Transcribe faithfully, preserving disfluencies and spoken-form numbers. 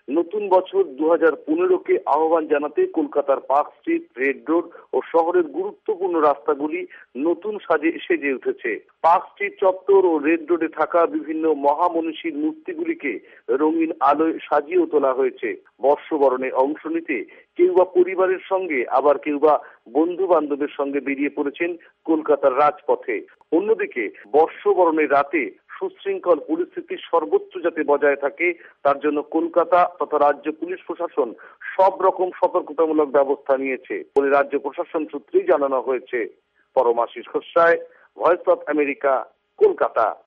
নতুন বছর দু হাজার পনেরোকে আহ্বান জানাতে কলকাতার পার্ক স্ট্রিট, রেড রোড ও শহরের গুরুত্বপূর্ণ রাস্তাগুলি নতুন সাজে সেজে উঠেছে। পার্ক স্ট্রিট চত্বর ও রেড রোডে থাকা বিভিন্ন মহামনীষীর মূর্তিগুলিকে রঙিন আলোয় সাজিয়েও তোলা হয়েছে। বর্ষবরণে অংশ নিতে কেউ বা পরিবারের সঙ্গে, আবার কেউ বা বন্ধু বান্ধবের সঙ্গে বেরিয়ে পড়েছেন কলকাতার রাজপথে। অন্যদিকে বর্ষবরণের রাতে সুশৃঙ্খল পরিস্থিতি সর্বোচ্চ যাতে বজায় থাকে তার জন্য কলকাতা তথা রাজ্য পুলিশ প্রশাসন সব রকম সতর্কতামূলক ব্যবস্থা নিয়েছে বলে রাজ্য প্রশাসন সূত্রেই জানানো হয়েছে। Paramashis Khosray, Voice of America, Kolkata.